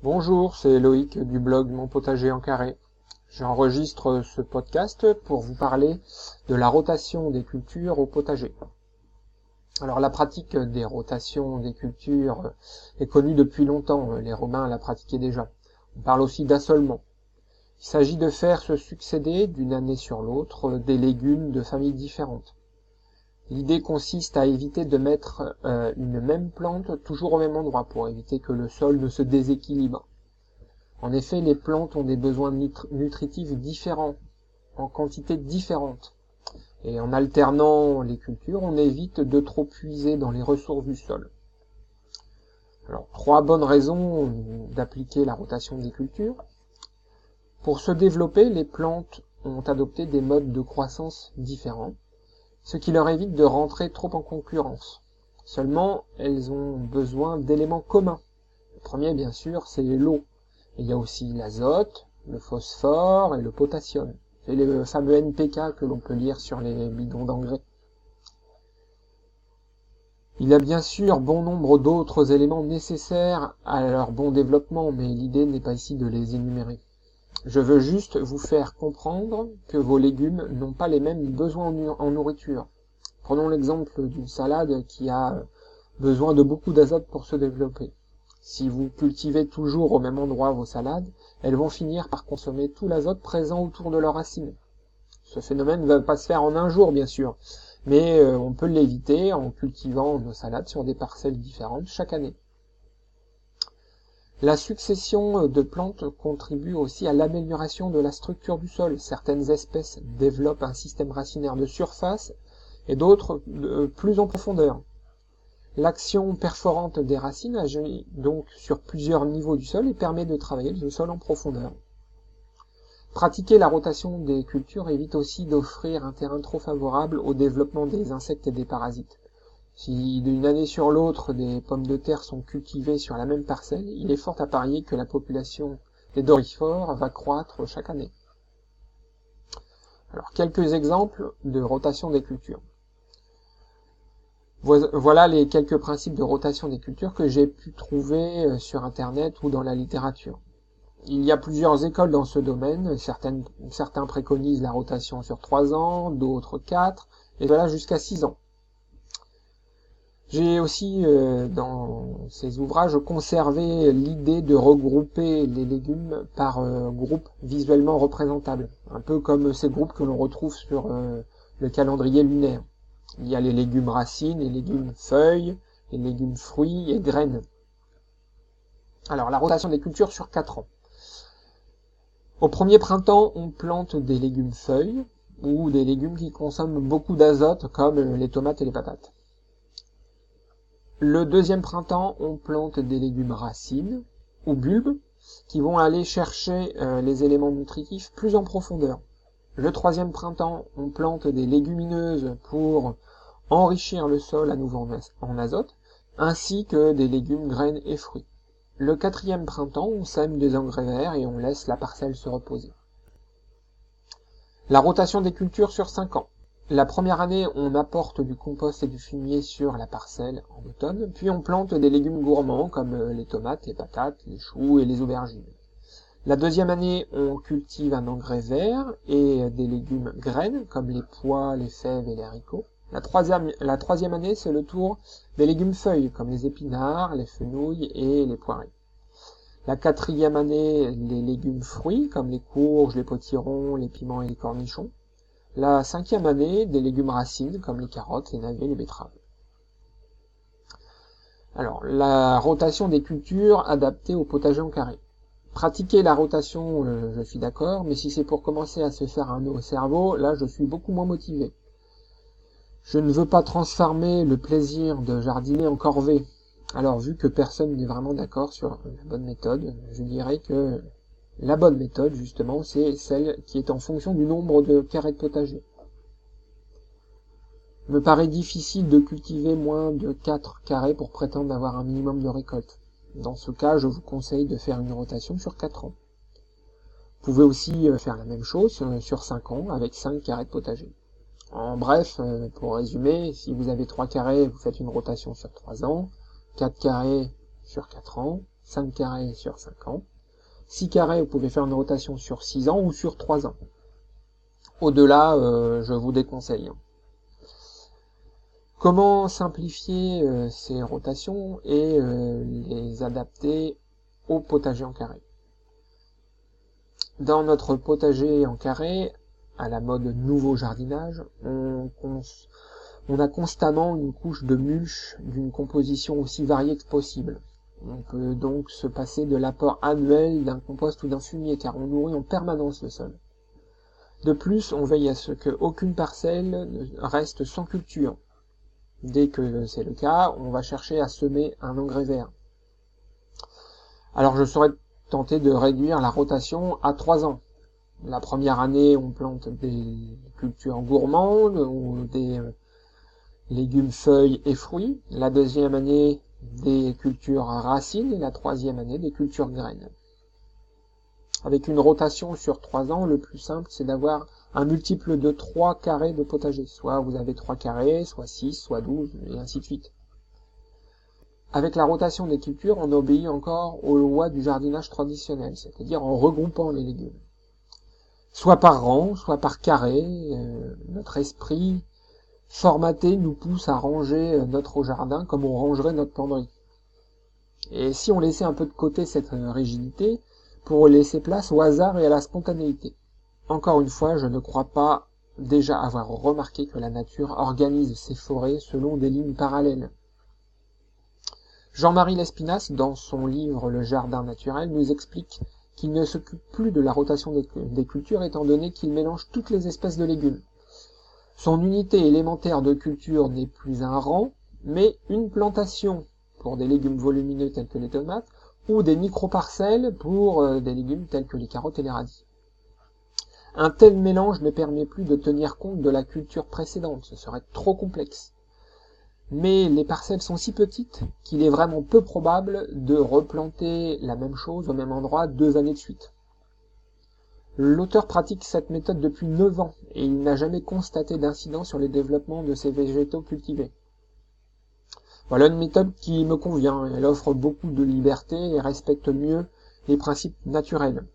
Bonjour, c'est Loïc du blog Mon Potager en Carré. J'enregistre ce podcast pour vous parler de la rotation des cultures au potager. Alors la pratique des rotations des cultures est connue depuis longtemps, les Romains la pratiquaient déjà. On parle aussi d'assolement. Il s'agit de faire se succéder d'une année sur l'autre des légumes de familles différentes. L'idée consiste à éviter de mettre une même plante toujours au même endroit pour éviter que le sol ne se déséquilibre. En effet, les plantes ont des besoins nutritifs différents, en quantité différente. Et en alternant les cultures, on évite de trop puiser dans les ressources du sol. Alors, 3 bonnes raisons d'appliquer la rotation des cultures. Pour se développer, les plantes ont adopté des modes de croissance différents, ce qui leur évite de rentrer trop en concurrence. Seulement, elles ont besoin d'éléments communs. Le premier, bien sûr, c'est l'eau. Il y a aussi l'azote, le phosphore et le potassium. C'est le fameux NPK que l'on peut lire sur les bidons d'engrais. Il y a bien sûr bon nombre d'autres éléments nécessaires à leur bon développement, mais l'idée n'est pas ici de les énumérer. Je veux juste vous faire comprendre que vos légumes n'ont pas les mêmes besoins en nourriture. Prenons l'exemple d'une salade qui a besoin de beaucoup d'azote pour se développer. Si vous cultivez toujours au même endroit vos salades, elles vont finir par consommer tout l'azote présent autour de leurs racines. Ce phénomène ne va pas se faire en un jour, bien sûr, mais on peut l'éviter en cultivant nos salades sur des parcelles différentes chaque année. La succession de plantes contribue aussi à l'amélioration de la structure du sol. Certaines espèces développent un système racinaire de surface et d'autres plus en profondeur. L'action perforante des racines agit donc sur plusieurs niveaux du sol et permet de travailler le sol en profondeur. Pratiquer la rotation des cultures évite aussi d'offrir un terrain trop favorable au développement des insectes et des parasites. Si d'une année sur l'autre des pommes de terre sont cultivées sur la même parcelle, il est fort à parier que la population des doryphores va croître chaque année. Alors, quelques exemples de rotation des cultures. Voilà les quelques principes de rotation des cultures que j'ai pu trouver sur Internet ou dans la littérature. Il y a plusieurs écoles dans ce domaine, certains préconisent la rotation sur 3 ans, d'autres 4, et voilà jusqu'à 6 ans. J'ai aussi, dans ces ouvrages, conservé l'idée de regrouper les légumes par groupes visuellement représentables, un peu comme ces groupes que l'on retrouve sur le calendrier lunaire. Il y a les légumes racines, les légumes feuilles, les légumes fruits et graines. Alors, la rotation des cultures sur 4 ans. Au premier printemps, on plante des légumes feuilles, ou des légumes qui consomment beaucoup d'azote, comme les tomates et les patates. Le deuxième printemps, on plante des légumes racines, ou bulbes, qui vont aller chercher les éléments nutritifs plus en profondeur. Le troisième printemps, on plante des légumineuses pour enrichir le sol à nouveau en azote, ainsi que des légumes, graines et fruits. Le quatrième printemps, on sème des engrais verts et on laisse la parcelle se reposer. La rotation des cultures sur 5 ans. La première année, on apporte du compost et du fumier sur la parcelle en automne, puis on plante des légumes gourmands comme les tomates, les patates, les choux et les aubergines. La deuxième année, on cultive un engrais vert et des légumes graines comme les pois, les fèves et les haricots. La troisième année, c'est le tour des légumes feuilles comme les épinards, les fenouils et les poirées. La quatrième année, les légumes fruits comme les courges, les potirons, les piments et les cornichons. La cinquième année, des légumes racines comme les carottes, les navets, les betteraves. Alors, la rotation des cultures adaptée au potager en carré. Pratiquer la rotation, je suis d'accord, mais si c'est pour commencer à se faire un nœud au cerveau, là je suis beaucoup moins motivé. Je ne veux pas transformer le plaisir de jardiner en corvée. Alors, vu que personne n'est vraiment d'accord sur la bonne méthode, je dirais que la bonne méthode, justement, c'est celle qui est en fonction du nombre de carrés de potager. Il me paraît difficile de cultiver moins de 4 carrés pour prétendre avoir un minimum de récolte. Dans ce cas, je vous conseille de faire une rotation sur 4 ans. Vous pouvez aussi faire la même chose sur 5 ans avec 5 carrés de potager. En bref, pour résumer, si vous avez 3 carrés, vous faites une rotation sur 3 ans, 4 carrés sur 4 ans, 5 carrés sur 5 ans. 6 carrés, vous pouvez faire une rotation sur 6 ans ou sur 3 ans. Au-delà, je vous déconseille. Comment simplifier ces rotations et les adapter au potager en carré? Dans notre potager en carré, à la mode nouveau jardinage, on a constamment une couche de mulch d'une composition aussi variée que possible. On peut donc se passer de l'apport annuel d'un compost ou d'un fumier, car on nourrit en permanence le sol. De plus, on veille à ce qu'aucune parcelle ne reste sans culture. Dès que c'est le cas, on va chercher à semer un engrais vert. Alors je serais tenté de réduire la rotation à 3 ans. La première année, on plante des cultures gourmandes ou des légumes, feuilles et fruits. La deuxième année, des cultures racines et la troisième année, des cultures graines. Avec une rotation sur 3 ans, le plus simple, c'est d'avoir un multiple de 3 carrés de potager. Soit vous avez 3 carrés, soit 6, soit 12, et ainsi de suite. Avec la rotation des cultures, on obéit encore aux lois du jardinage traditionnel, c'est-à-dire en regroupant les légumes. Soit par rang, soit par carré, notre esprit formaté nous pousse à ranger notre jardin comme on rangerait notre penderie. Et si on laissait un peu de côté cette rigidité, pour laisser place au hasard et à la spontanéité. Encore une fois, je ne crois pas déjà avoir remarqué que la nature organise ses forêts selon des lignes parallèles. Jean-Marie Lespinasse, dans son livre Le Jardin naturel, nous explique qu'il ne s'occupe plus de la rotation des cultures étant donné qu'il mélange toutes les espèces de légumes. Son unité élémentaire de culture n'est plus un rang, mais une plantation pour des légumes volumineux tels que les tomates, ou des micro-parcelles pour des légumes tels que les carottes et les radis. Un tel mélange ne permet plus de tenir compte de la culture précédente, ce serait trop complexe. Mais les parcelles sont si petites qu'il est vraiment peu probable de replanter la même chose au même endroit 2 années de suite. L'auteur pratique cette méthode depuis 9 ans et il n'a jamais constaté d'incident sur le développement de ces végétaux cultivés. Voilà une méthode qui me convient, elle offre beaucoup de liberté et respecte mieux les principes naturels.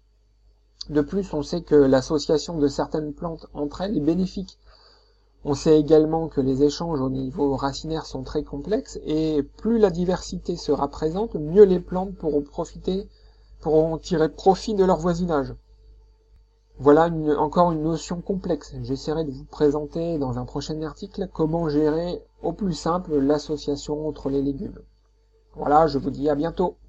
De plus, on sait que l'association de certaines plantes entre elles est bénéfique. On sait également que les échanges au niveau racinaire sont très complexes et plus la diversité sera présente, mieux les plantes pourront tirer profit de leur voisinage. Voilà encore une notion complexe. J'essaierai de vous présenter dans un prochain article comment gérer au plus simple l'association entre les légumes. Voilà, je vous dis à bientôt.